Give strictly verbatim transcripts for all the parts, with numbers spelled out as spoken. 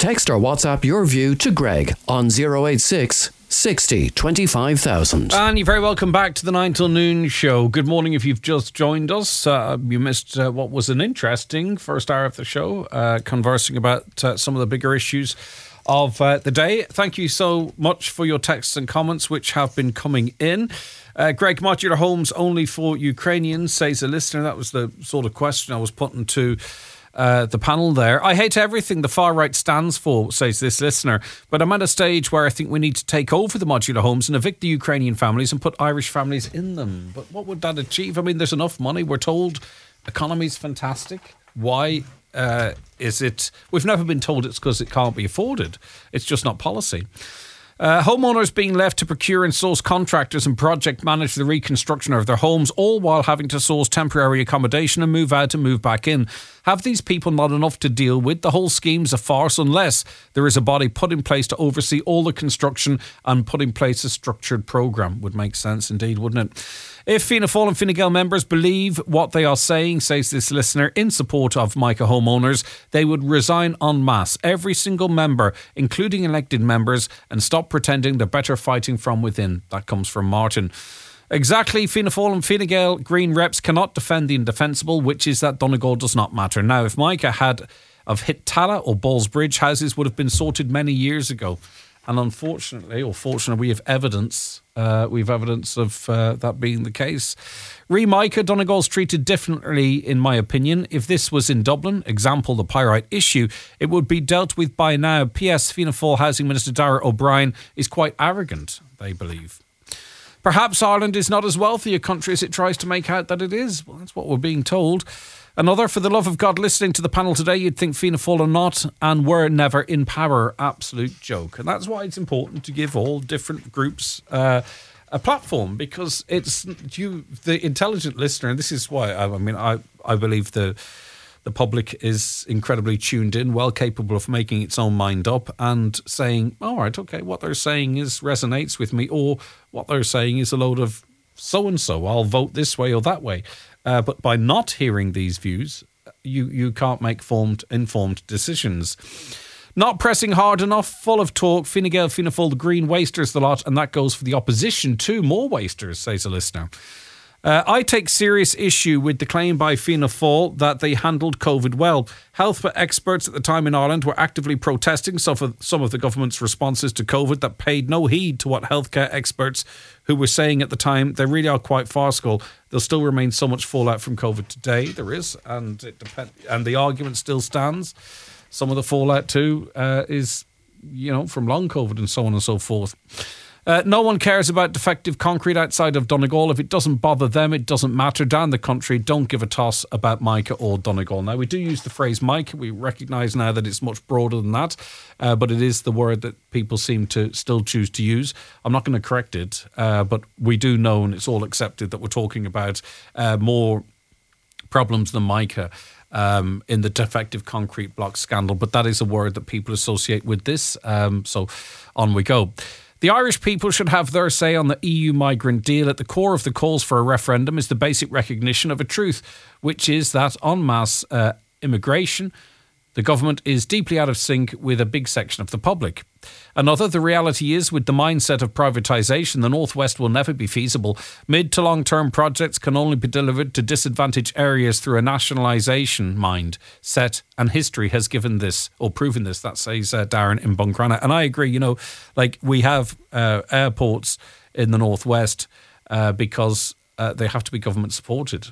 Text or WhatsApp your view to Greg on zero eight six sixty twenty-five thousand. And you're very welcome back to the nine till noon show. Good morning if you've just joined us. Uh, you missed uh, what was an interesting first hour of the show, uh, conversing about uh, some of the bigger issues of uh, the day. Thank you so much for your texts and comments which have been coming in. Uh, Greg, modular homes only for Ukrainians, says a listener. That was the sort of question I was putting to Uh, the panel there. I hate everything the far right stands for, says this listener, but I'm at a stage where I think we need to take over the modular homes and evict the Ukrainian families and put Irish families in them. But what would that achieve? I mean, there's enough money. We're told economy's fantastic. Why uh, is it? We've never been told it's because it can't be afforded. It's just not policy. Uh, homeowners being left to procure and source contractors and project manage the reconstruction of their homes, all while having to source temporary accommodation and move out and move back in. Have these people not enough to deal with? The whole scheme's a farce unless there is a body put in place to oversee all the construction and put in place a structured programme. Would make sense indeed, wouldn't it? If Fianna Fáil and Fine Gael members believe what they are saying, says this listener, in support of Micah homeowners, they would resign en masse, every single member, including elected members, and stop pretending they're better fighting from within. That comes from Martin. Exactly, Fianna Fáil and Fine Gael Green reps cannot defend the indefensible, which is that Donegal does not matter. Now, if Micah had of hit Tala or Ballsbridge, houses would have been sorted many years ago. And unfortunately, or fortunately, we have evidence. Uh, we have evidence of uh, that being the case. Re Micah, Donegal's treated differently, in my opinion. If this was in Dublin, example the pyrite issue, it would be dealt with by now. P S Fianna Fáil Housing Minister Darragh O'Brien is quite arrogant, they believe. Perhaps Ireland is not as wealthy a country as it tries to make out that it is. Well, that's what we're being told. Another, for the love of God, listening to the panel today, you'd think Fianna Fáil are not and were never in power. Absolute joke. And that's why it's important to give all different groups uh, a platform, because it's you, the intelligent listener, and this is why, I, I mean, I, I believe the the public is incredibly tuned in, well capable of making its own mind up and saying, all right, okay, what they're saying is resonates with me, or what they're saying is a load of so-and-so, I'll vote this way or that way. Uh, but by not hearing these views, you, you can't make formed, informed decisions. Not pressing hard enough, full of talk, Fine Gael, Fianna Fáil, the Green wasters the lot, and that goes for the opposition too. More wasters, says a listener. Uh, I take serious issue with the claim by Fianna Fáil that they handled COVID well. Health experts at the time in Ireland were actively protesting some of, some of the government's responses to COVID that paid no heed to what healthcare experts who were saying at the time. They really are quite farcical. There'll still remain so much fallout from COVID today. There is, and it depend, and the argument still stands. Some of the fallout too uh, is, you know, from long COVID and so on and so forth. Uh, no one cares about defective concrete outside of Donegal. If it doesn't bother them, it doesn't matter. Down the country, don't give a toss about Micah or Donegal. Now, we do use the phrase Micah. We recognise now that it's much broader than that, uh, but it is the word that people seem to still choose to use. I'm not going to correct it, uh, but we do know, and it's all accepted, that we're talking about uh, more problems than Micah um, in the defective concrete block scandal. But that is a word that people associate with this. Um, so on we go. The Irish people should have their say on the E U migrant deal. At the core of the calls for a referendum is the basic recognition of a truth, which is that en masse uh, immigration, the government is deeply out of sync with a big section of the public. Another, the reality is, with the mindset of privatisation, the North West will never be feasible. Mid to long-term projects can only be delivered to disadvantaged areas through a nationalisation mind set, and history has given this, or proven this. That says uh, Darren in Buncrana. And I agree, you know, like we have uh, airports in the North West uh, because uh, they have to be government supported.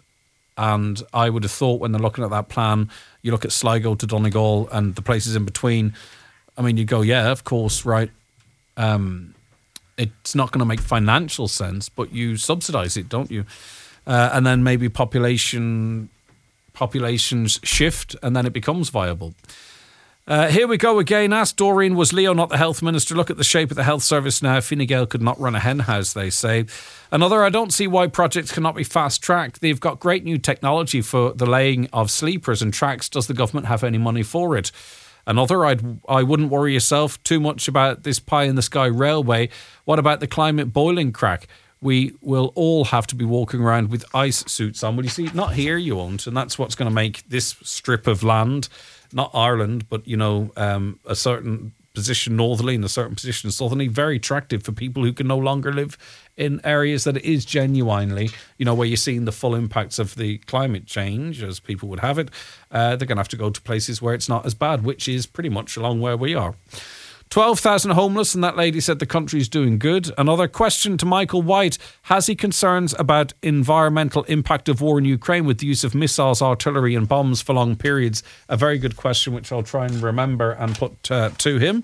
And I would have thought when they're looking at that plan, you look at Sligo to Donegal and the places in between, I mean, you go, yeah, of course, right. Um, it's not going to make financial sense, but you subsidise it, don't you? Uh, and then maybe population populations shift and then it becomes viable. Uh, here we go again. Ask Doreen, was Leo not the health minister? Look at the shape of the health service now. Fine Gael could not run a hen house, they say. Another, I don't see why projects cannot be fast-tracked. They've got great new technology for the laying of sleepers and tracks. Does the government have any money for it? Another, I'd, I wouldn't worry yourself too much about this pie-in-the-sky railway. What about the climate boiling crack? We will all have to be walking around with ice suits on. Well, you see, not here you won't, and that's what's going to make this strip of land not Ireland, but, you know, um, a certain position northerly and a certain position southerly, very attractive for people who can no longer live in areas that it is genuinely, you know, where you're seeing the full impacts of the climate change, as people would have it. Uh, they're going to have to go to places where it's not as bad, which is pretty much along where we are. twelve thousand homeless, and that lady said the country's doing good. Another question to Michael White. Has he concerns about environmental impact of war in Ukraine with the use of missiles, artillery and bombs for long periods? A very good question, which I'll try and remember and put uh, to him.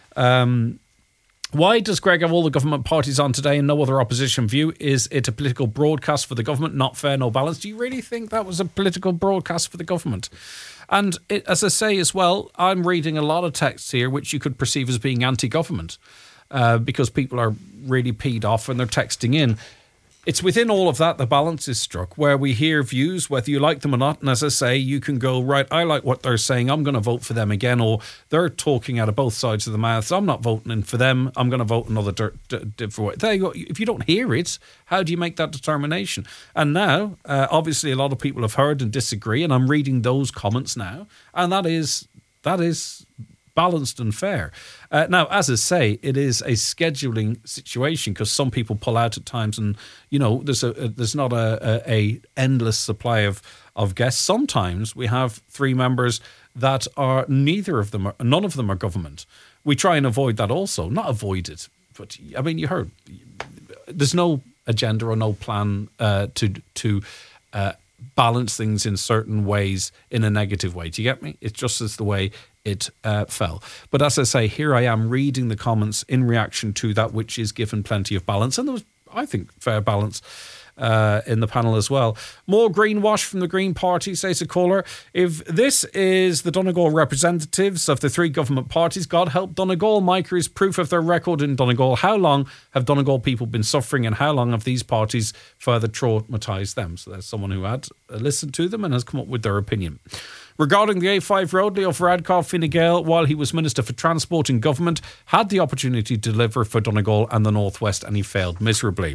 Um, why does Greg have all the government parties on today and no other opposition view? Is it a political broadcast for the government? Not fair, no balance. Do you really think that was a political broadcast for the government? And it, as I say as well, I'm reading a lot of texts here which you could perceive as being anti-government uh, because people are really peed off and they're texting in. It's within all of that the balance is struck, where we hear views, whether you like them or not. And as I say, you can go, right, I like what they're saying, I'm going to vote for them again. Or they're talking out of both sides of the mouth, so I'm not voting for them, I'm going to vote another d- d- different way. There you go. If you don't hear it, how do you make that determination? And now, uh, obviously, a lot of people have heard and disagree, and I'm reading those comments now. And that is that is... balanced and fair. Uh, now, as I say, it is a scheduling situation because some people pull out at times, and you know, there's a, a there's not a, a, a endless supply of of guests. Sometimes we have three members that are neither of them, are, none of them are government. We try and avoid that also, not avoid it, but I mean, you heard there's no agenda or no plan uh, to to. Uh, balance things in certain ways in a negative way. Do you get me? It's just as the way it uh, fell. But as I say, here I am reading the comments in reaction to that which is given plenty of balance. And there was, I think, fair balance uh, in the panel as well. More greenwash from the Green Party, says a caller. If this is the Donegal representatives of the three government parties, God help Donegal. Micah is proof of their record in Donegal. How long have Donegal people been suffering, and how long have these parties further traumatised them? So there's someone who had listened to them and has come up with their opinion. Regarding the A five road, Leo Varadkar Fine Gael, while he was Minister for Transport in government, had the opportunity to deliver for Donegal and the North West, and he failed miserably.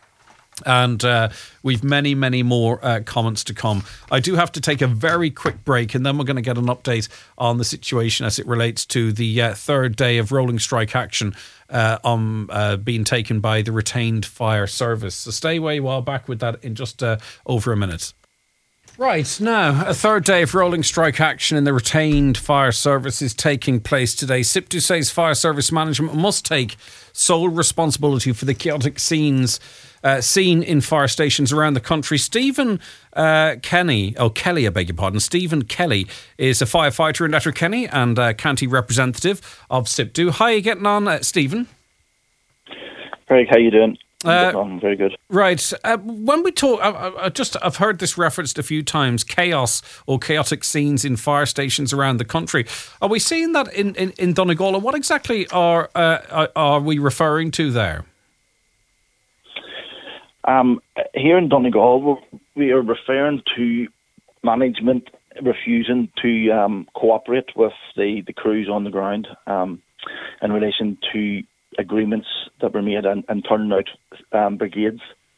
And uh, we've many, many more uh, comments to come. I do have to take a very quick break, and then we're going to get an update on the situation as it relates to the uh, third day of rolling strike action uh, on uh, being taken by the retained fire service. So stay where you are. Back with that in just uh, over a minute. Right, now, a third day of rolling strike action in the retained fire service is taking place today. SIPTU says fire service management must take sole responsibility for the chaotic scenes uh, seen in fire stations around the country. Stephen uh, Kenny, oh, Kelly, I beg your pardon. Stephen Kelly is a firefighter in Letterkenny and uh, county representative of SIPTU. How are you getting on, uh, Stephen? Craig, how you doing? Uh, on, very good. Right. Uh, when we talk, I, I just I've heard this referenced a few times: chaos or chaotic scenes in fire stations around the country. Are we seeing that in, in, in Donegal? And what exactly are uh, are we referring to there? Um, here in Donegal, we are referring to management refusing to um, cooperate with the, the crews on the ground um, in relation to agreements that were made and, and turning out um, brigades.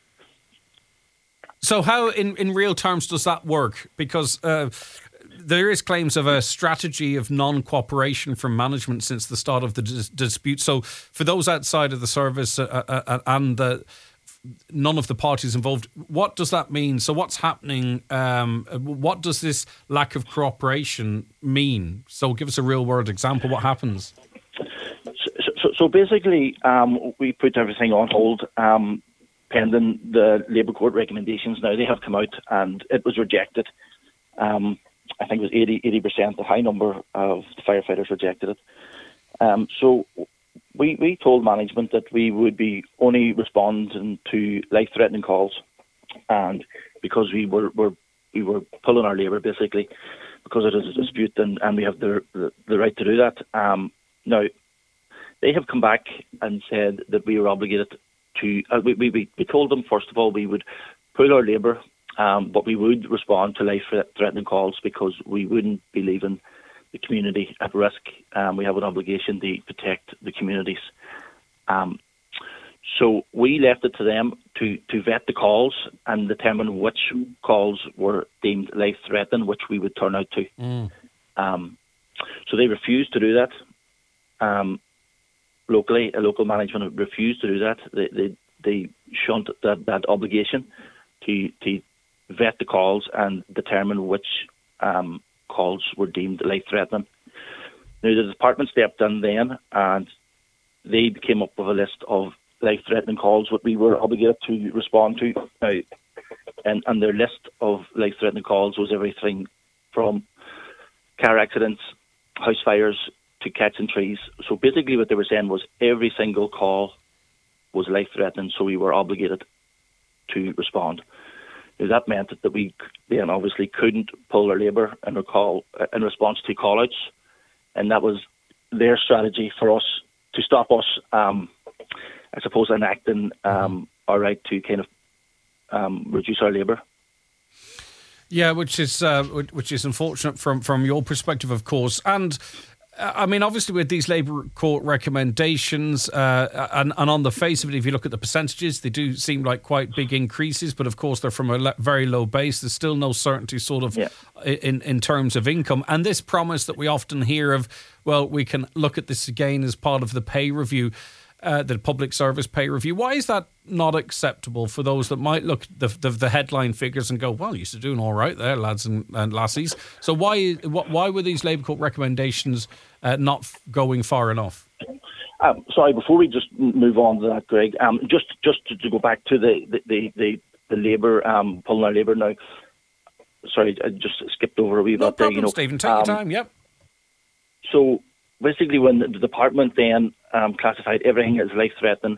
So how, in, in real terms, does that work? Because uh, there is claims of a strategy of non-cooperation from management since the start of the dis- dispute. So for those outside of the service uh, uh, and uh, none of the parties involved, what does that mean? So what's happening? Um, what does this lack of cooperation mean? So give us a real-world example. What happens? So, so basically, um, we put everything on hold um, pending the Labour Court recommendations. Now, they have come out and it was rejected. Um, I think it was eighty, eighty percent, a high number of the firefighters rejected it. Um, so we, we told management that we would be only responding to life-threatening calls. And because we were, were we were pulling our labour, basically, because it is a dispute and, and we have the, the, the right to do that. Um, now, they have come back and said that we were obligated to, uh, we, we, we told them, first of all, we would pool our labour, um, but we would respond to life-threatening calls because we wouldn't be leaving the community at risk. Um, we have an obligation to protect the communities. Um, so we left it to them to, to vet the calls and determine which calls were deemed life-threatening, which we would turn out to. Mm. Um, so they refused to do that. Um, locally, a local management refused to do that. They they, they shunned that, that obligation to to vet the calls and determine which um, calls were deemed life-threatening. Now, the department stepped in then, and they came up with a list of life-threatening calls that we were obligated to respond to. Now, and, and their list of life-threatening calls was everything from car accidents, house fires, to catching trees. So basically what they were saying was every single call was life-threatening, so we were obligated to respond. Now, that meant that we then obviously couldn't pull our labour in, recall, in response to call-outs, and that was their strategy for us to stop us, um, I suppose, enacting um, our right to kind of um, reduce our labour. Yeah, which is uh, which is unfortunate from, from your perspective, of course. And uh, I mean, obviously, with these Labour Court recommendations, uh, and, and on the face of it, if you look at the percentages, they do seem like quite big increases. But of course, they're from a le- very low base. There's still no certainty, sort of, yeah. in in terms of income. And this promise that we often hear of, well, we can look at this again as part of the pay review. Uh, the public service pay review. Why is that not acceptable for those that might look at the, the, the headline figures and go, well, you're doing all right there, lads and, and lassies. So why why were these Labour Court recommendations uh, not f- going far enough? Um, sorry, before we just move on to that, Greg, um, just just to, to go back to the the the, the, the Labour um, pulling our Labour now. Sorry, I just skipped over a wee no bit there. No problem, you know, Stephen. Take um, your time. Yep. So basically, when the department then um, classified everything as life-threatening,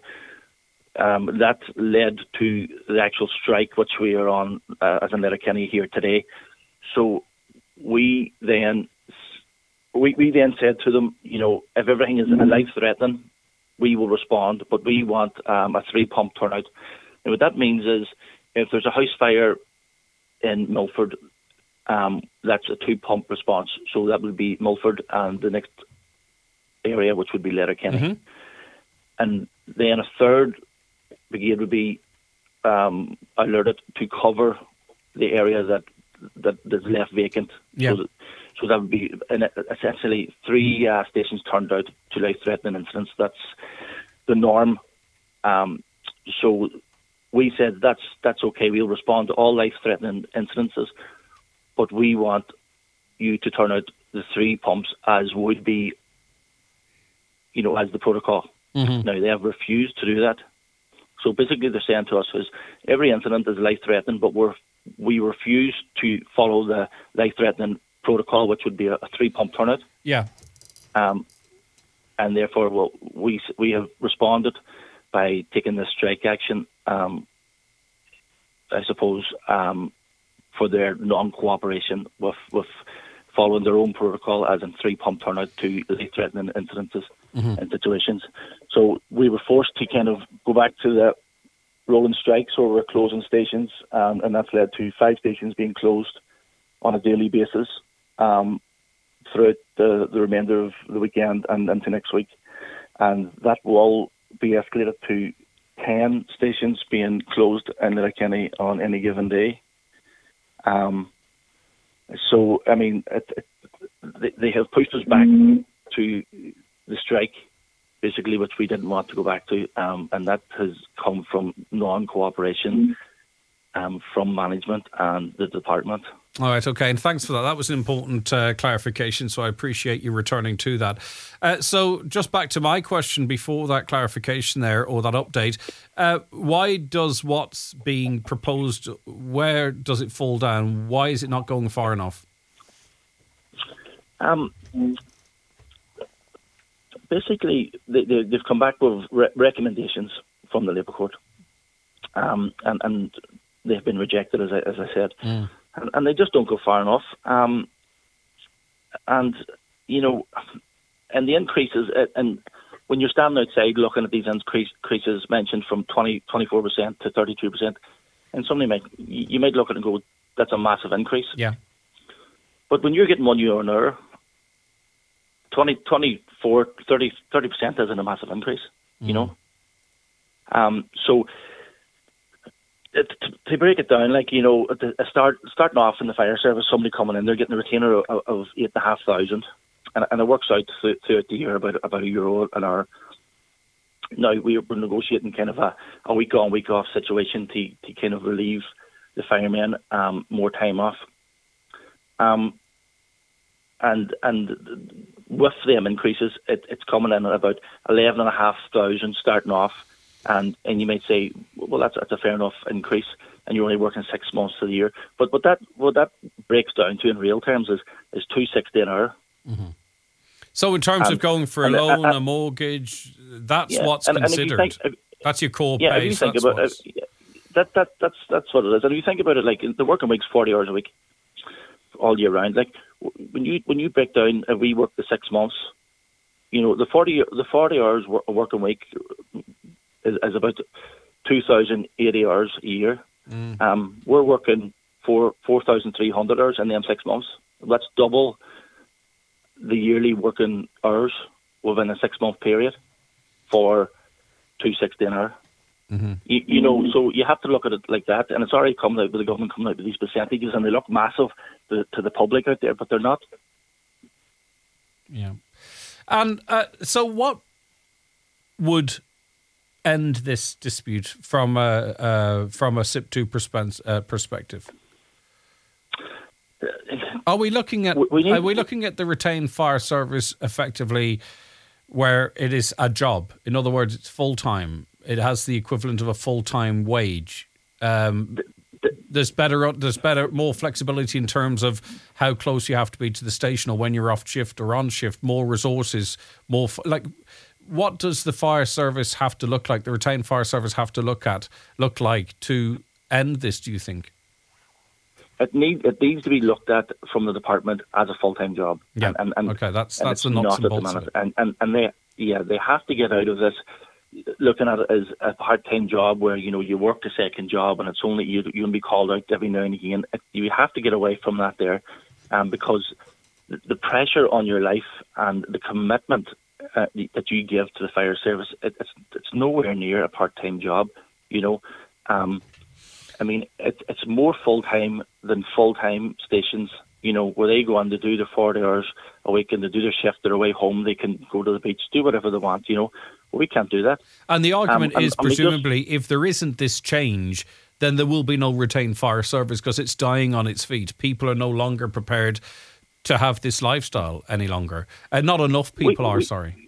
um, that led to the actual strike, which we are on uh, as in Letterkenny here today. So we then we, we then said to them, you know, if everything is life-threatening, we will respond, but we want um, a three-pump turnout. And what that means is, if there's a house fire in Milford, um, that's a two-pump response. So that would be Milford and the next area, which would be Letterkenny. Mm-hmm. And then a third brigade would be um, alerted to cover the area that that is left vacant. Yeah. So, that, so that would be an, essentially three uh, stations turned out to life-threatening incidents. That's the norm. Um, so we said that's that's okay. We'll respond to all life-threatening incidences, but we want you to turn out the three pumps as would be, you know, as the protocol. Mm-hmm. Now, they have refused to do that. So basically they're saying to us is every incident is life-threatening, but we're, we refuse to follow the life-threatening protocol, which would be a, a three-pump turnout. Yeah. Um, and therefore, well, we we have responded by taking this strike action, um, I suppose, um, for their non-cooperation with, with following their own protocol as in three-pump turnout to life-threatening incidences mm-hmm. and situations. So we were forced to kind of go back to the rolling strike, so we're closing stations, um, and that's led to five stations being closed on a daily basis um, throughout the, the remainder of the weekend and into next week. And that will be escalated to ten stations being closed in Letterkenny on any given day. Um, so, I mean, it, it, they, they have pushed us back mm-hmm. to the strike, basically, which we didn't want to go back to, um, and that has come from non-cooperation mm-hmm. um, from management and the department. All right, okay, and thanks for that. That was an important uh, clarification, so I appreciate you returning to that. Uh, so just back to my question before that clarification there, or that update, uh, why does what's being proposed, where does it fall down? Why is it not going far enough? Um, basically, they, they, they've come back with re- recommendations from the Labour Court, um, and, and they've been rejected, as I, as I said. Mm. And, and they just don't go far enough. Um, and, you know, and the increases, and when you're standing outside looking at these increases mentioned from twenty, twenty-four percent to thirty-two percent, and somebody might, you might look at it and go, that's a massive increase. Yeah. But when you're getting one euro an hour, twenty, twenty-four, thirty, thirty percent isn't a massive increase, mm. you know? Um, so it, to, to break it down, like, you know, at the, a start starting off in the fire service, somebody coming in, they're getting a retainer of, of eight and a half thousand, and and it works out th- throughout the year about about a euro an hour. Now we're negotiating kind of a, a week on, week off situation to to kind of relieve the firemen um, more time off. Um, and and with them increases, it, it's coming in at about eleven and a half thousand starting off, and and you might say, well, that's that's a fair enough increase, and you're only working six months of the year. But what that what that breaks down to in real terms is is two sixty an hour. Mm-hmm. So in terms um, of going for a and, loan, uh, uh, a mortgage, that's yeah, what's and, and if you considered. think, if, that's your core yeah, base. if you think that's about what's... it, that that that's that's what it is. And if you think about it, like the working week's forty hours a week, all year round. Like when you when you break down, if we work the six months, you know, the forty the forty hours work, working week is, is about two thousand eighty hours a year. Mm. Um, we're working for four thousand three hundred hours in them six months. That's double the yearly working hours within a six month period for two sixty an hour. Mm-hmm. You, you know, so you have to look at it like that, and it's already coming out with the government coming out with these percentages, and they look massive to, to the public out there, but they're not. Yeah, and uh, so what would end this dispute from a uh, from a S I P two perspe- uh, perspective? Are we looking at we need, are we looking at the retained fire service effectively, where it is a job? In other words, it's full time. It has the equivalent of a full time wage. Um, there's better, there's better, more flexibility in terms of how close you have to be to the station, or when you're off shift or on shift. More resources, more like. What does the fire service have to look like? The retained fire service have to look at look like to end this? Do you think? It needs it needs to be looked at from the department as a full time job. Yeah. And, and, and okay. That's and that's the nuts and bolts of it. And, and and they yeah they have to get out of this looking at it as a part time job where you know you work a second job and it's only you you'll be called out every now and again. It, you have to get away from that there, um, because the, the pressure on your life and the commitment uh, that you give to the fire service, it, it's it's nowhere near a part time job. You know. Um, I mean, it, it's more full-time than full-time stations, you know, where they go on to do their forty hours a week and they do their shift, they're away home, they can go to the beach, do whatever they want, you know. Well, we can't do that. And the argument um, and, is, and presumably, just, if there isn't this change, then there will be no retained fire service because it's dying on its feet. People are no longer prepared to have this lifestyle any longer. And not enough people we, are, we, sorry.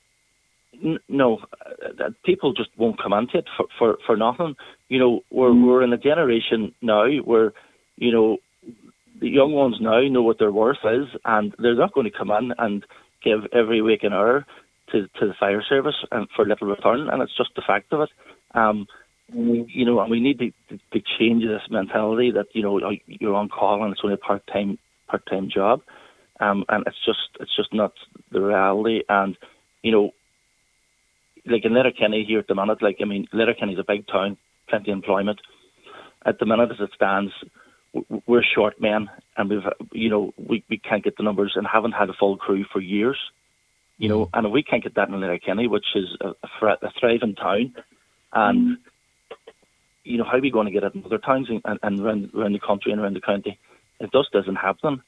No, uh, people just won't come into it for, for, for nothing. You know, we're we're in a generation now where, you know, the young ones now know what their worth is, and they're not going to come in and give every waking hour to, to the fire service and for little return, and it's just the fact of it. Um, you know, and we need to, to, to change this mentality that, you know, you're on call and it's only a part time part time job, um, and it's just it's just not the reality. And you know, like in Letterkenny here at the minute, like, I mean, Letterkenny's a big town, plenty of employment. At the minute as it stands, we're short men, and we've, you know, we, we can't get the numbers and haven't had a full crew for years, you know, and if we can't get that in Letterkenny, which is a, a, a thriving town, and, you know, how are we going to get it in other towns and, and around, around the country and around the county? It just doesn't happen.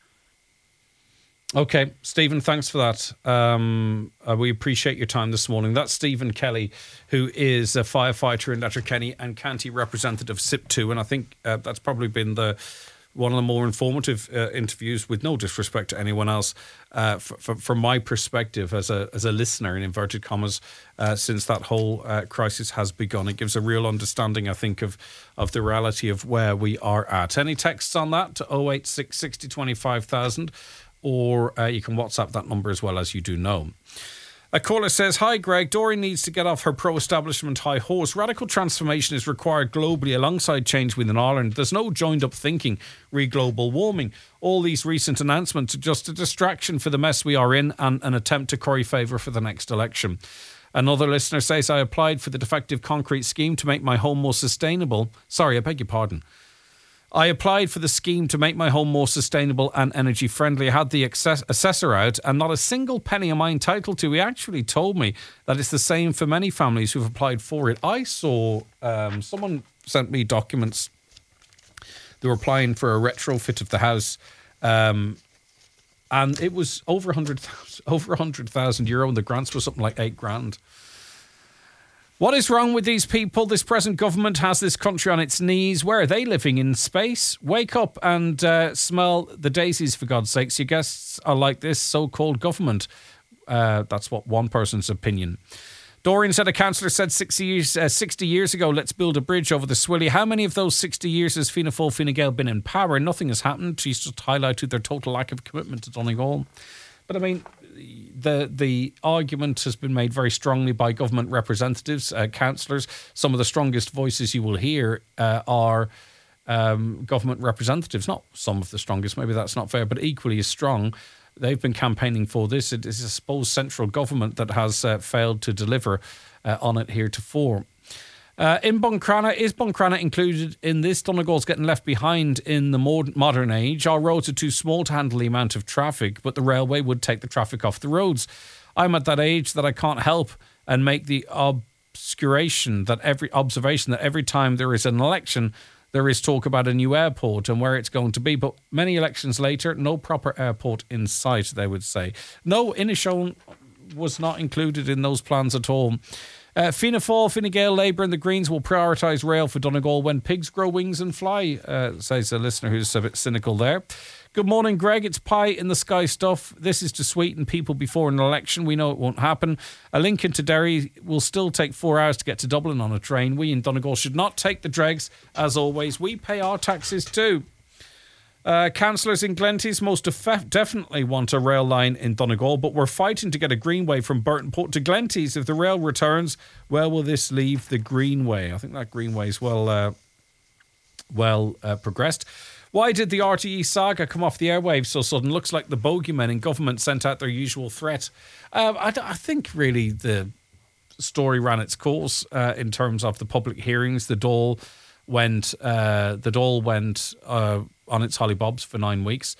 Okay, Stephen, thanks for that. Um, uh, we appreciate your time this morning. That's Stephen Kelly, who is a firefighter in Letterkenny and county representative S I P two, and I think uh, that's probably been the one of the more informative uh, interviews, with no disrespect to anyone else, uh, f- f- from my perspective as a as a listener, in inverted commas, uh, since that whole uh, crisis has begun. It gives a real understanding, I think, of of the reality of where we are at. Any texts on that to oh eight six, sixty, twenty-five thousand? Or uh, you can WhatsApp that number as well, as you do know. A caller says, hi Greg, Doreen needs to get off her pro-establishment high horse. Radical transformation is required globally alongside change within Ireland. There's no joined up thinking re global warming. All these recent announcements are just a distraction for the mess we are in and an attempt to curry favour for the next election. Another listener says, I applied for the defective concrete scheme to make my home more sustainable. Sorry, I beg your pardon. I applied for the scheme to make my home more sustainable and energy friendly. I had the access- assessor out and not a single penny am I entitled to. He actually told me that it's the same for many families who've applied for it. I saw um, someone sent me documents. They were applying for a retrofit of the house, um, and it was over one hundred thousand over one hundred thousand euro, and the grants were something like eight grand. What is wrong with these people? This present government has this country on its knees. Where are they living? In space? Wake up and uh, smell the daisies, for God's sakes. Your guests are like this so-called government. Uh, that's what one person's opinion. Dorian said a councillor said sixty years, uh, sixty years ago, let's build a bridge over the Swilly. How many of those sixty years has Fianna Fáil, Fine Gael been in power? Nothing has happened. She's just highlighted their total lack of commitment to Donegal. But I mean, the the argument has been made very strongly by government representatives, uh, councillors. Some of the strongest voices you will hear uh, are um, government representatives. Not some of the strongest, maybe that's not fair, but equally as strong. They've been campaigning for this. It is, I suppose, central government that has uh, failed to deliver uh, on it heretofore. Uh, in Buncrana, is Buncrana included in this? Donegal's getting left behind in the mod- modern age. Our roads are too small to handle the amount of traffic, but the railway would take the traffic off the roads. I'm at that age that I can't help and make the obscuration that every observation that every time there is an election, there is talk about a new airport and where it's going to be. But many elections later, no proper airport in sight, they would say. No, Inishowen was not included in those plans at all. Uh, Fianna Fáil, Fine Gael, Labour and the Greens will prioritise rail for Donegal when pigs grow wings and fly, uh, says a listener who's a bit cynical there. Good morning, Greg. It's pie in the sky stuff. This is to sweeten people before an election. We know it won't happen. A link into Derry will still take four hours to get to Dublin on a train. We in Donegal should not take the dregs. As always, we pay our taxes too. Uh, councillors in Glenties most def- definitely want a rail line in Donegal, but we're fighting to get a greenway from Burtonport to Glenties. If the rail returns, where will this leave the greenway? I think that greenway is well, uh, well uh, progressed. Why did the R T E saga come off the airwaves so sudden? Looks like the bogeymen in government sent out their usual threat. Uh, I, I think really the story ran its course uh, in terms of the public hearings. The Dáil went, uh, the Dáil went uh, on its hollybobs for nine weeks.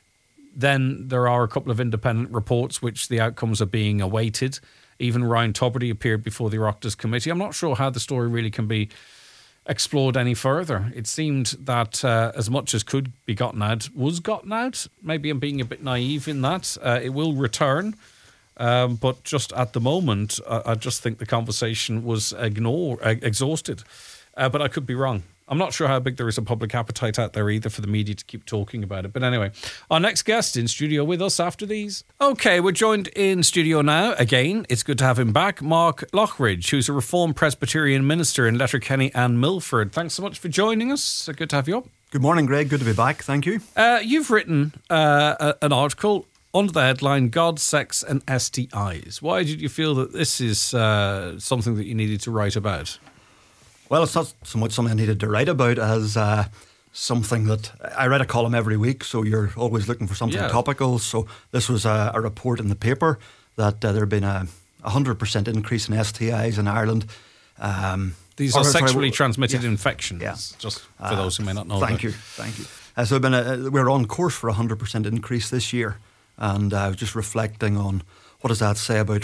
Then there are a couple of independent reports which the outcomes are being awaited. Even Ryan Tubridy appeared before the Oireachtas committee. I'm not sure how the story really can be explored any further. It seemed that uh, as much as could be gotten out was gotten out. Maybe I'm being a bit naive in that. Uh, it will return. Um, but just at the moment, uh, I just think the conversation was ignore, uh, exhausted. Uh, but I could be wrong. I'm not sure how big there is a public appetite out there either for the media to keep talking about it. But anyway, our next guest in studio with us after these. Okay, we're joined in studio now. Again, it's good to have him back. Mark Lockridge, who's a Reformed Presbyterian minister in Letterkenny and Milford. Thanks so much for joining us. Good to have you up. Good morning, Greg. Good to be back. Thank you. Uh, you've written uh, an article under the headline, God, Sex and S T Is. Why did you feel that this is uh, something that you needed to write about? Well, it's not so much something I needed to write about as uh, something that I write a column every week, so you're always looking for something yeah. topical. So this was a, a report in the paper that uh, there had been a one hundred percent increase in S T Is in Ireland. Um, These or, are sexually sorry, transmitted yeah. infections, yeah. just for uh, those who may not know. Thank that. you, thank you. Uh, so been a, we're on course for a one hundred percent increase this year, and I uh, was just reflecting on what does that say about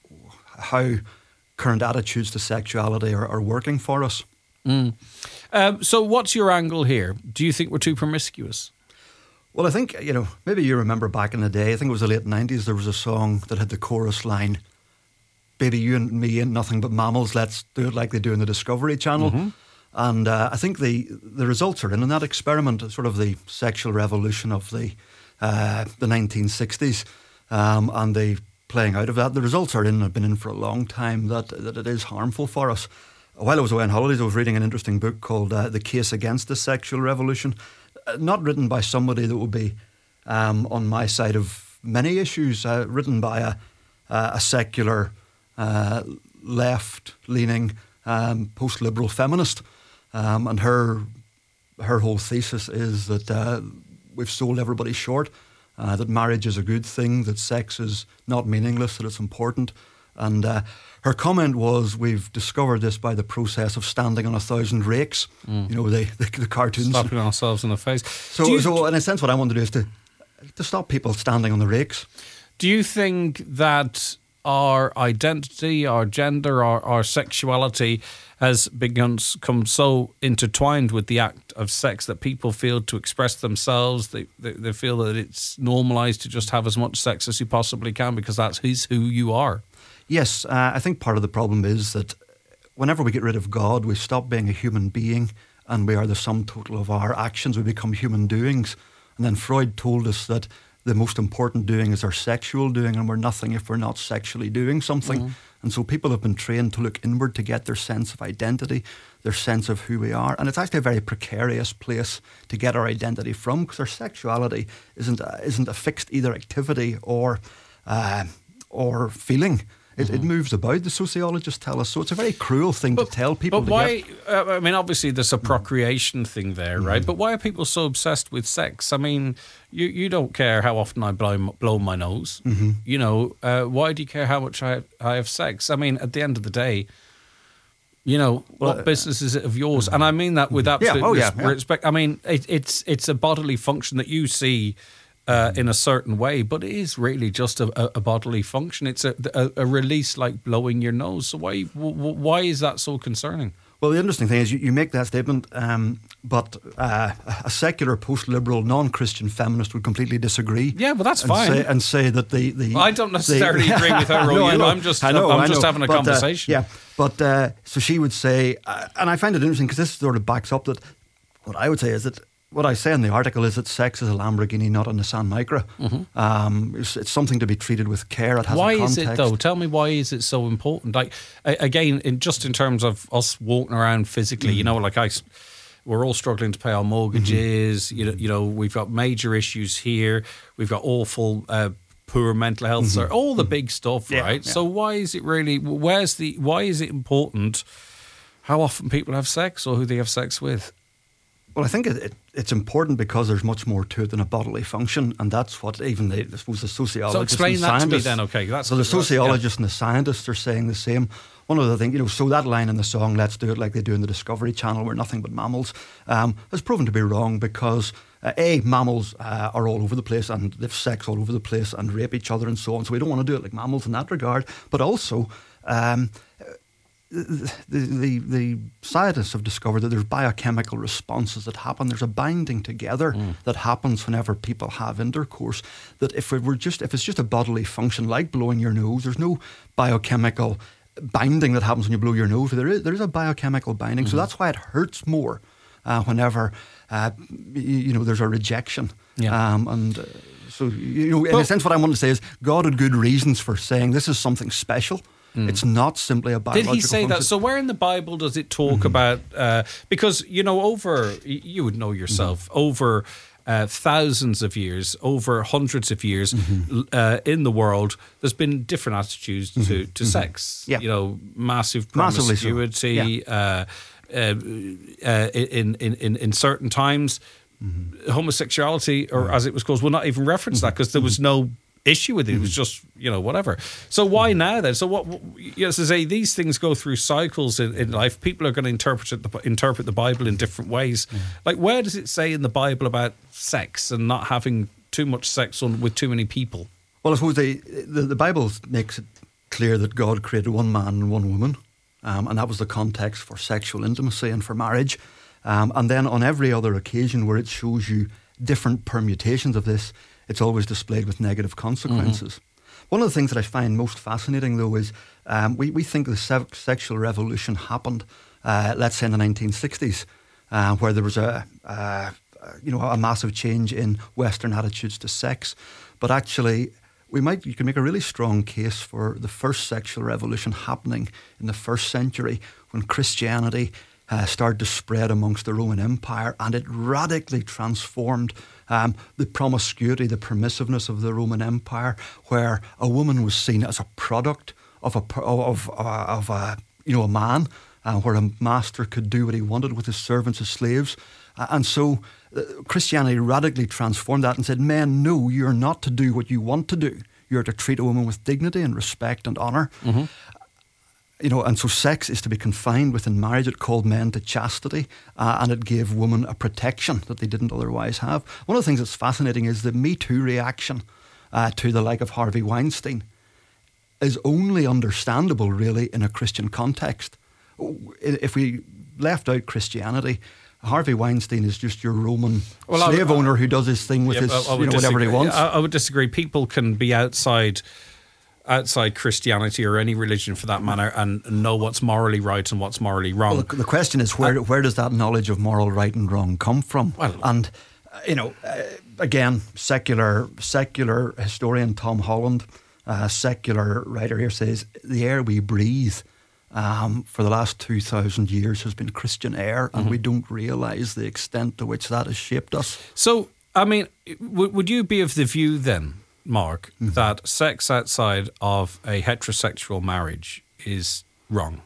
how current attitudes to sexuality are, are working for us. Mm. Um, so what's your angle here? Do you think we're too promiscuous? Well, I think, you know, maybe you remember back in the day, I think it was the late nineties, there was a song that had the chorus line, baby, you and me ain't nothing but mammals, let's do it like they do in the Discovery Channel. Mm-hmm. And uh, I think the the results are in, in that experiment, sort of the sexual revolution of the uh, the nineteen sixties um, and the playing out of that. The results are in and have been in for a long time that, that it is harmful for us. While I was away on holidays, I was reading an interesting book called uh, The Case Against the Sexual Revolution, uh, not written by somebody that would be um, on my side of many issues, uh, written by a, uh, a secular, uh, left-leaning, um, post-liberal feminist. Um, and her her whole thesis is that uh, we've sold everybody short, uh, that marriage is a good thing, that sex is not meaningless, that it's important. And uh, her comment was, we've discovered this by the process of standing on a thousand rakes, mm. you know, the, the, the cartoons. Slapping ourselves in the face. So, you, so in a sense, what I want to do is to, to stop people standing on the rakes. Do you think that our identity, our gender, our, our sexuality has become so intertwined with the act of sex that people feel to express themselves, they, they, they feel that it's normalised to just have as much sex as you possibly can because that's who's who you are. Yes, uh, I think part of the problem is that whenever we get rid of God, we stop being a human being and we are the sum total of our actions. We become human doings. And then Freud told us that the most important doing is our sexual doing, and we're nothing if we're not sexually doing something. Mm. And so people have been trained to look inward to get their sense of identity, their sense of who we are. And it's actually a very precarious place to get our identity from, because our sexuality isn't a, isn't a fixed either activity or uh, or feeling. It, mm-hmm. it moves about, the sociologists tell us. So it's a very cruel thing but, to tell people. But why, uh, I mean, obviously there's a procreation thing there, right? Mm-hmm. But why are people so obsessed with sex? I mean, you, you don't care how often I blow, blow my nose. Mm-hmm. You know, uh, why do you care how much I, I have sex? I mean, at the end of the day, you know, well, what business is it of yours? Mm-hmm. And I mean that with absolute yeah. Oh, yeah, yeah. respect. I mean, it, it's it's a bodily function that you see Uh, in a certain way, but it is really just a, a, a bodily function. It's a, a, a release like blowing your nose. So why w- why is that so concerning? Well, the interesting thing is you, you make that statement, um, but uh, a secular, post-liberal, non-Christian feminist would completely disagree. Yeah, well, that's and fine. Say, and say that the... the well, I don't necessarily the, agree with her, no, you. I'm just, I know, I'm I just know. having a but, conversation. Uh, yeah, but uh, so she would say, uh, and I find it interesting because this sort of backs up that what I would say is that what I say in the article is that sex is a Lamborghini, not a Nissan Micra. Mm-hmm. Um, it's, it's something to be treated with care. It has why a context. Is it though? Tell me, why is it so important? Like again, in just in terms of us walking around physically, mm. you know, like I, we're all struggling to pay our mortgages. Mm-hmm. You know, you know, we've got major issues here. We've got awful. Uh, poor mental health, mm-hmm. so all the big stuff, yeah, right? Yeah. So why is it really? Where's the? Why is it important? How often people have sex or who they have sex with? Well, I think it, it, it's important because there's much more to it than a bodily function, and that's what even the, I suppose the sociologists so explain and that scientists... to me then, okay. That's, so the sociologists yeah. and the scientists are saying the same. One of the things, you know, so that line in the song, let's do it like they do in the Discovery Channel, we're nothing but mammals, um, has proven to be wrong because, uh, A, mammals uh, are all over the place and they have sex all over the place and rape each other and so on, so we don't want to do it like mammals in that regard, but also... Um, The, the, the scientists have discovered that there's biochemical responses that happen. There's a binding together mm. that happens whenever people have intercourse. That if it were just if it's just a bodily function like blowing your nose, there's no biochemical binding that happens when you blow your nose. There is there is a biochemical binding, mm-hmm. so that's why it hurts more uh, whenever uh, you, you know there's a rejection. Yeah. Um, and uh, so you know, in well, a sense, what I want to say is God had good reasons for saying this is something special. Mm. It's not simply a biological Did he say function. that? So where in the Bible does it talk mm-hmm. about... Uh, because, you know, over... You would know yourself. Mm-hmm. Over uh, thousands of years, over hundreds of years mm-hmm. uh, in the world, there's been different attitudes to, mm-hmm. to mm-hmm. sex. Yeah. You know, massive promiscuity. So. Yeah. Uh, uh, uh, in, in, in, in certain times, mm-hmm. homosexuality, or mm-hmm. as it was called, will not even reference mm-hmm. that because there was no... issue with it. It was just, you know, whatever. So why now then? So what, you know, as I say, these things go through cycles in, in life. People are going to interpret it, interpret the Bible in different ways. Yeah. Like, where does it say in the Bible about sex and not having too much sex on with too many people? Well, I suppose they, the, the Bible makes it clear that God created one man and one woman, um, and that was the context for sexual intimacy and for marriage. Um, and then on every other occasion where it shows you different permutations of this, it's always displayed with negative consequences. Mm-hmm. One of the things that I find most fascinating, though, is um, we, we think the se- sexual revolution happened, uh, let's say, in the nineteen sixties, uh, where there was a, uh, you know, a massive change in Western attitudes to sex. But actually, we might you can make a really strong case for the first sexual revolution happening in the first century when Christianity Uh, started to spread amongst the Roman Empire, and it radically transformed um, the promiscuity, the permissiveness of the Roman Empire, where a woman was seen as a product of a of uh, of a you know a man, uh, where a master could do what he wanted with his servants as slaves, uh, and so uh, Christianity radically transformed that and said, "Men, no, you're not to do what you want to do. You're to treat a woman with dignity and respect and honor." Mm-hmm. You know, and so sex is to be confined within marriage. It called men to chastity, uh, and it gave women a protection that they didn't otherwise have. One of the things that's fascinating is the Me Too reaction uh, to the like of Harvey Weinstein. is only understandable really in a Christian context. If we left out Christianity, Harvey Weinstein is just your Roman well, slave I, I, owner who does his thing with yeah, his, I, I you know, whatever he wants. I, I would disagree. People can be outside outside Christianity or any religion for that matter and know what's morally right and what's morally wrong. Well, the, the question is where uh, where does that knowledge of moral right and wrong come from? Well, and uh, you know, uh, again, secular secular historian Tom Holland, uh, secular writer here says the air we breathe um, for the last two thousand years has been Christian air, and mm-hmm. we don't realise the extent to which that has shaped us. So, I mean, w- would you be of the view then, Mark, mm-hmm. that sex outside of a heterosexual marriage is wrong?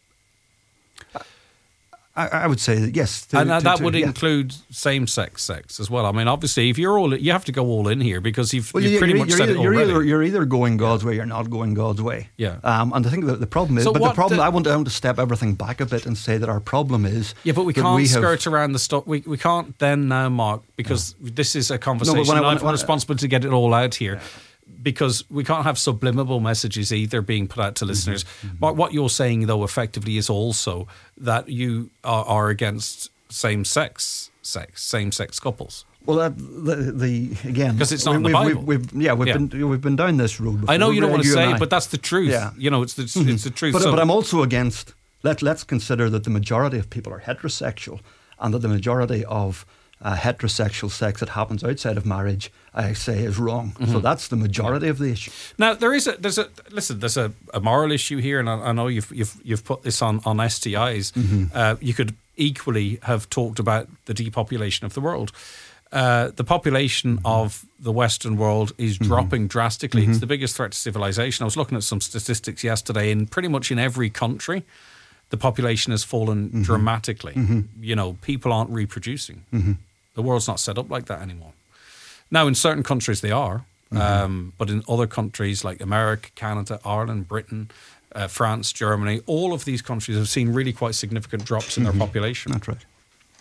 I, I would say that yes. To, and uh, to, that to, would yeah. include same-sex sex as well. I mean, obviously, if you're all, you have to go all in here because you've, well, you've you, pretty you're, much you're said either, it you're already. either, you're either going God's way, you're not going God's way. Yeah. Um, and I think the, the problem is, So but the problem, the, I want, I want to step everything back a bit and say that our problem is. Yeah, but we that can't we have, skirt around the stuff. We, we can't then now, Mark, because no. this is a conversation. No, when I, I have when a responsibility to get it all out here. Yeah. Because we can't have subliminal messages either being put out to listeners. Mm-hmm. But what you're saying, though, effectively is also that you are, are against same-sex sex, same-sex couples. Well, that, the, the again, because it's not we, in the we've, Bible. We've, we've, yeah, we've yeah. been we've been down this road before. I know you don't want to say it, it, but that's the truth. Yeah. You know, it's the mm-hmm. it's the truth. But, so, but I'm also against. Let Let's consider that the majority of people are heterosexual, and that the majority of uh, heterosexual sex that happens outside of marriage, I say, is wrong. Mm-hmm. So that's the majority yeah. of the issue. Now there is a there's a listen. There's a, a moral issue here, and I, I know you've you've you've put this on on S T Is. Mm-hmm. Uh, you could equally have talked about the depopulation of the world. Uh, the population mm-hmm. of the Western world is mm-hmm. dropping drastically. Mm-hmm. It's the biggest threat to civilization. I was looking at some statistics yesterday, and pretty much in every country, the population has fallen mm-hmm. dramatically. Mm-hmm. You know, people aren't reproducing. Mm-hmm. The world's not set up like that anymore. Now, in certain countries they are, mm-hmm. um, but in other countries like America, Canada, Ireland, Britain, uh, France, Germany, all of these countries have seen really quite significant drops in mm-hmm. their population. That's right.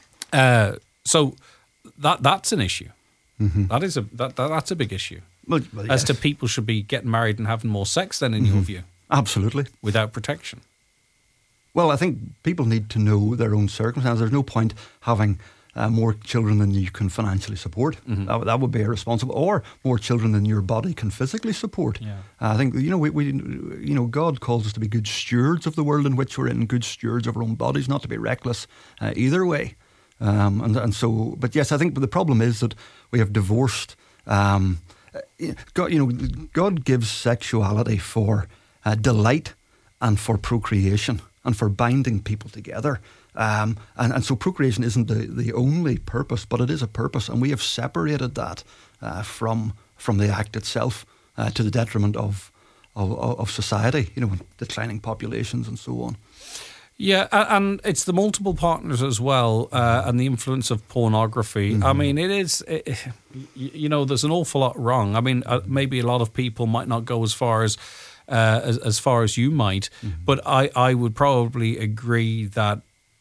Uh, so that that's an issue. Mm-hmm. That is a that, that that's a big issue. Well, well, As yes. to people should be getting married and having more sex then, in mm-hmm. your view? Absolutely. Without protection. Well, I think people need to know their own circumstances. There's no point having uh, more children than you can financially support. Mm-hmm. That, that would be irresponsible. Or more children than your body can physically support. Yeah. Uh, I think, you know, we, we, you know, God calls us to be good stewards of the world in which we're in, good stewards of our own bodies, not to be reckless uh, either way. Um, and, and so, but yes, I think the problem is that we have divorced. Um, God, you know, God gives sexuality for uh, delight and for procreation and for binding people together. Um, and, and so procreation isn't the, the only purpose, but it is a purpose, and we have separated that uh, from from the act itself uh, to the detriment of, of of society. You know, declining populations and so on. Yeah, and it's the multiple partners as well, uh, and the influence of pornography. Mm-hmm. I mean, it is, it, you know, there's an awful lot wrong. I mean, uh, maybe a lot of people might not go as far as uh, as, as far as you might, mm-hmm. but I, I would probably agree that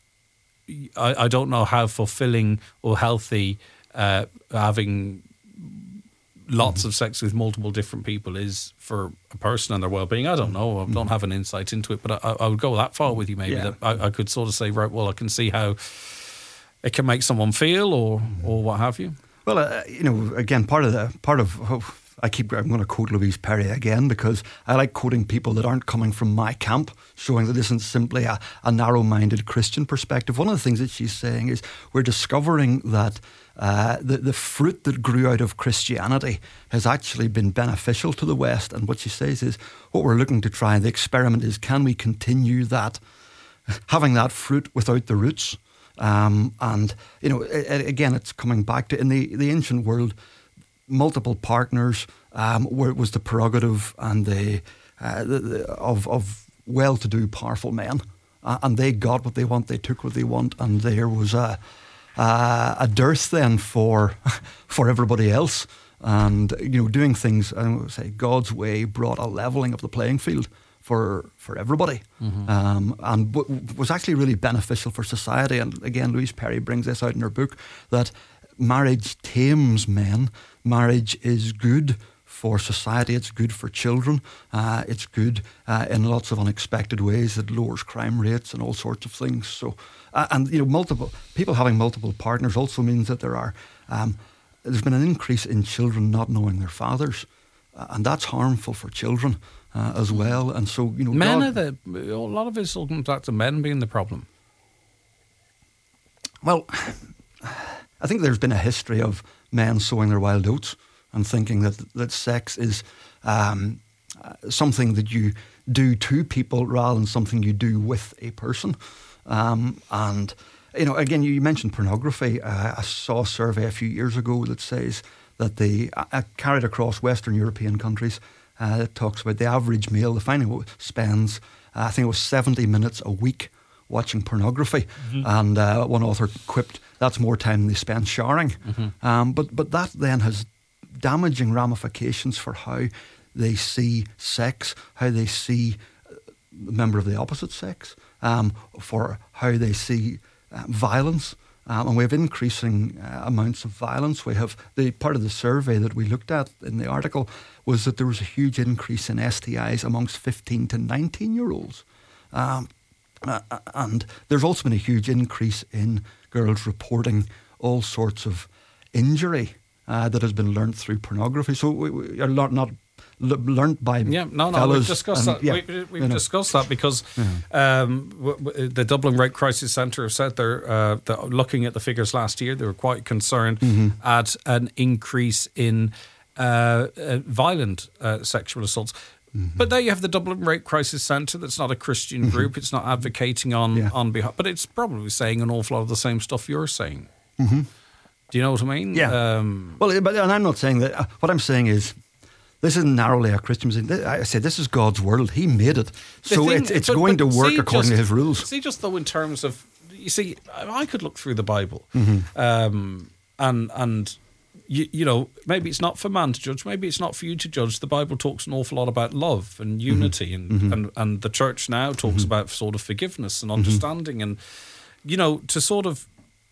I, I don't know how fulfilling or healthy uh, having lots mm-hmm. of sex with multiple different people is for a person and their well-being. I don't know. I don't mm-hmm. have an insight into it, but I, I would go that far with you maybe. Yeah. That I, I could sort of say, right, well, I can see how it can make someone feel or mm-hmm. or what have you. Well, uh, you know, again, part of the, part of, oh, I keep, I'm going to quote Louise Perry again because I like quoting people that aren't coming from my camp, showing that this isn't simply a, a narrow-minded Christian perspective. One of the things that she's saying is we're discovering that Uh, the, the fruit that grew out of Christianity has actually been beneficial to the West. And what she says is, what we're looking to try, the experiment is, can we continue that, having that fruit without the roots? Um, and, you know, it, it, again, it's coming back to, in the, the ancient world, multiple partners um, were, was the prerogative and the, uh, the, the of, of well-to-do, powerful men. Uh, and they got what they want, they took what they want, and there was a... Uh, a dearth then for for everybody else, and you know, doing things, I would say God's way brought a leveling of the playing field for for everybody, mm-hmm. um, and w- was actually really beneficial for society. And again, Louise Perry brings this out in her book that marriage tames men. Marriage is good for society. It's good for children. Uh, it's good uh, in lots of unexpected ways. It lowers crime rates and all sorts of things. So, uh, and you know, multiple people having multiple partners also means that there are um, there's been an increase in children not knowing their fathers, uh, and that's harmful for children uh, as well. And so, you know, men God, are the a lot of it all comes back to men being the problem. Well, I think there's been a history of men sowing their wild oats and thinking that that sex is um, uh, something that you do to people rather than something you do with a person. Um, and, you know, again, you mentioned pornography. Uh, I saw a survey a few years ago that says that the, uh, carried across Western European countries, uh, it talks about the average male, the final spends, uh, I think it was seventy minutes a week watching pornography, mm-hmm. and uh, one author quipped, that's more time than they spend showering. Mm-hmm. Um, but but that then has damaging ramifications for how they see sex, how they see a member of the opposite sex, um, for how they see uh, violence. Um, and we have increasing uh, amounts of violence. We have the part of the survey that we looked at in the article was that there was a huge increase in S T Is amongst fifteen to nineteen year olds. Um, Uh, and there's also been a huge increase in girls reporting all sorts of injury uh, that has been learnt through pornography. So we, we are not, not l- learnt by yeah, no, no, fellas we've discussed and, that. Yeah, we, we've you know. discussed that because yeah. um, w- w- the Dublin Rape Crisis Centre have said they're uh, they're looking at the figures last year. They were quite concerned mm-hmm. at an increase in uh, uh, violent uh, sexual assaults. Mm-hmm. But there you have the Dublin Rape Crisis Centre. That's not a Christian mm-hmm. group. It's not advocating on, yeah. on behalf, but it's probably saying an awful lot of the same stuff you're saying. Mm-hmm. Do you know what I mean? Yeah. Um, well, but and I'm not saying that. Uh, what I'm saying is, this isn't narrowly a Christian thing. I say this is God's world. He made it, so thing, it's it's but, going but to work see, according just, to His rules. See, just though, in terms of, you see, I could look through the Bible, mm-hmm. um, and and. You, you know, maybe it's not for man to judge. Maybe it's not for you to judge. The Bible talks an awful lot about love and unity, mm-hmm. and, mm-hmm. and and the church now talks mm-hmm. about sort of forgiveness and understanding, mm-hmm. and you know, to sort of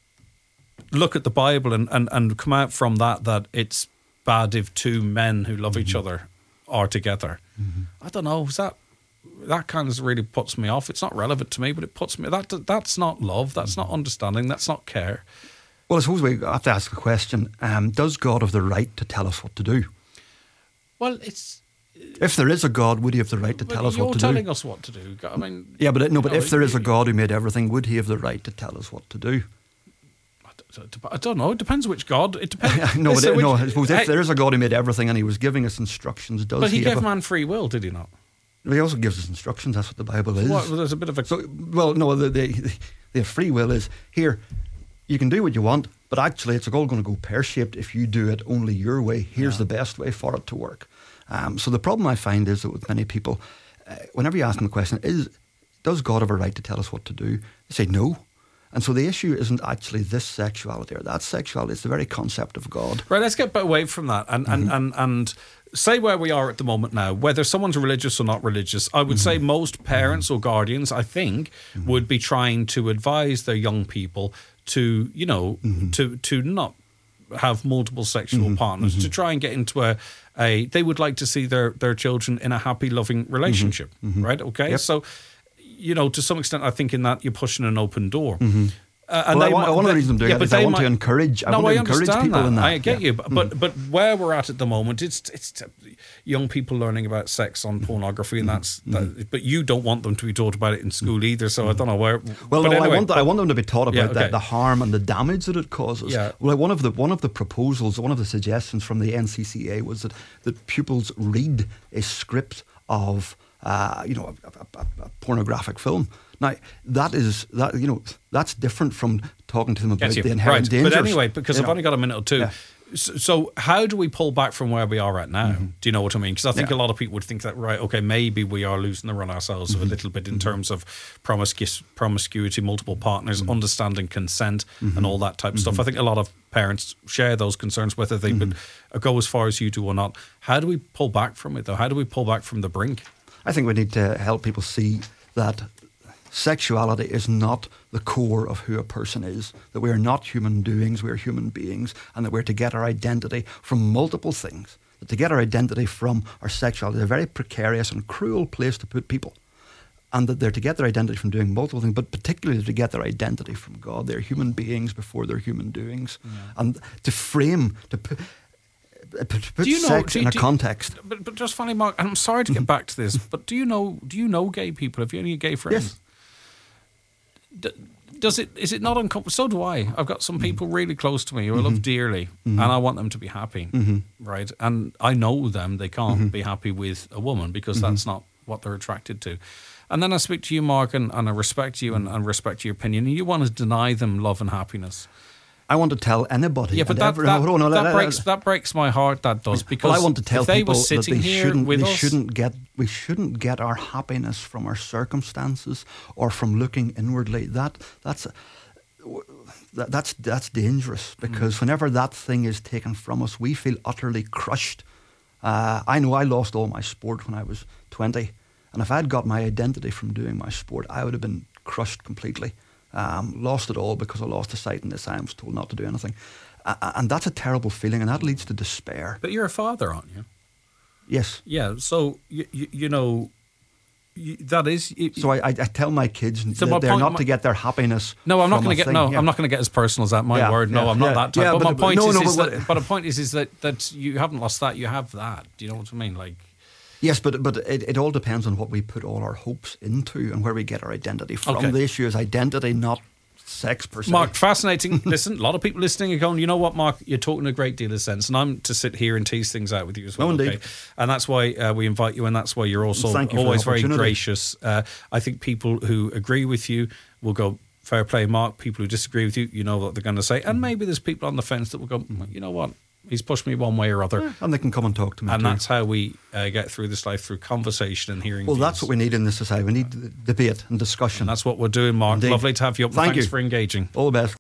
look at the Bible and, and, and come out from that that it's bad if two men who love mm-hmm. each other are together. Mm-hmm. I don't know. Is that that kind of really puts me off? It's not relevant to me, but it puts me. That that's not love. That's not understanding. That's not care. Well, I suppose we have to ask the question, um, does God have the right to tell us what to do? Well, it's... If there is a God, would He have the right to tell us what to do? You're telling us what to do. I mean... Yeah, but no, but know, if there is a God who made everything, would He have the right to tell us what to do? I don't know. It depends which God. It depends. no, but which, no, I suppose if hey, there is a God who made everything and He was giving us instructions, does But He, he gave have a, man free will, did He not? He also gives us instructions. That's what the Bible is. Well, there's a bit of a... So, well, no, the, the, the free will is, here, you can do what you want, but actually it's all going to go pear-shaped if you do it only your way. Here's yeah. the best way for it to work. Um, so the problem I find is that with many people, uh, whenever you ask them the question, is does God have a right to tell us what to do? They say no. And so the issue isn't actually this sexuality or that sexuality, it's the very concept of God. Right, let's get away from that and, mm-hmm. and, and, and say where we are at the moment now, whether someone's religious or not religious. I would mm-hmm. say most parents or guardians, I think, mm-hmm. would be trying to advise their young people to, you know, mm-hmm. to to not have multiple sexual mm-hmm. partners, mm-hmm. to try and get into a, a, they would like to see their, their children in a happy, loving relationship, mm-hmm. right? Okay, yep. So, you know, to some extent, I think in that you're pushing an open door. Mm-hmm. Uh, and well, they, I, one of the reasons I'm doing yeah, it is I want might, to encourage. I no, want to I encourage people that. in that. I get yeah. you, but mm. but where we're at at the moment, it's it's young people learning about sex on pornography, and that's. Mm. That, but you don't want them to be taught about it in school either. So I don't know where. Well, no, anyway, I want but, I want them to be taught about yeah, okay. the, the harm and the damage that it causes. Yeah. Well, one of the one of the proposals, one of the suggestions from the N C C A was that that pupils read a script of uh, you know a, a, a, a pornographic film. Now that is that you know that's different from talking to them about the inherent right. dangers. But anyway, because I've know. only got a minute or two. Yeah. So, so how do we pull back from where we are right now? Mm-hmm. Do you know what I mean? Because I think yeah. a lot of people would think that, right, okay, maybe we are losing the run ourselves mm-hmm. a little bit in mm-hmm. terms of promiscu- promiscuity, multiple partners, mm-hmm. understanding consent mm-hmm. and all that type of mm-hmm. stuff. I think a lot of parents share those concerns, whether they mm-hmm. would go as far as you do or not. How do we pull back from it, though? How do we pull back from the brink? I think we need to help people see that sexuality is not the core of who a person is, that we are not human doings, we are human beings, and that we're to get our identity from multiple things. that to get our identity from our sexuality is a very precarious and cruel place to put people. And that they're to get their identity from doing multiple things, but particularly to get their identity from God. They're human beings before their human doings. Yeah. And to frame, to put, to put you know, sex do, in a do, context. But, but just finally, Mark, and I'm sorry to get back to this, but do you know do you know gay people? Have you any gay friends? Yes. D- does it, is it not uncomfortable? So do I. I've got some people really close to me who I love dearly, mm-hmm. and I want them to be happy, mm-hmm. right? And I know them, they can't mm-hmm. be happy with a woman because mm-hmm. that's not what they're attracted to. And then I speak to you, Mark, and, and I respect you and, and respect your opinion, and you want to deny them love and happiness. I want to tell anybody. Yeah, but that, every, that, no, no, that, that, breaks, that breaks my heart, that does, because well, I want to tell if they people were sitting that they here shouldn't, with they us, shouldn't get, we shouldn't get our happiness from our circumstances or from looking inwardly. That that's that, that's that's dangerous, because mm. whenever that thing is taken from us, we feel utterly crushed. Uh, I know I lost all my sport when I was twenty. And if I'd got my identity from doing my sport, I would have been crushed completely. Um, lost it all because I lost the sight in this eye. I was told not to do anything. Uh, and that's a terrible feeling, and that leads to despair. But you're a father, aren't you? Yes. Yeah, so, you, you, you know, you, that is... It, so I, I, I tell my kids so that my they're point, not my, to get their happiness. No, I'm not going to get. Thing. No, yeah. I'm not going to get as personal as that. My yeah, word. No, yeah, I'm not yeah, that type. yeah, but, but my point no, is, no, is but, that, but the point is, is that that you haven't lost that. You have that. Do you know what I mean? Like. Yes, but but it, it all depends on what we put all our hopes into and where we get our identity from. Okay. The issue is identity, not sex per se. Mark, fascinating. Listen, a lot of people listening are going, you know what, Mark, you're talking a great deal of sense, and I'm to sit here and tease things out with you as well. No, indeed. Okay? And that's why uh, we invite you, and that's why you're also Thank you always for the very opportunity. gracious. Uh, I think people who agree with you will go, fair play, Mark. People who disagree with you, you know what they're going to say. And maybe there's people on the fence that will go, you know what, he's pushed me one way or other. Yeah, and they can come and talk to me And too. that's how we uh, get through this life, through conversation and hearing Well, views. that's what we need in this society. We need debate and discussion. And that's what we're doing, Mark. Indeed. Lovely to have you up. Thank Thanks you. for engaging. All the best.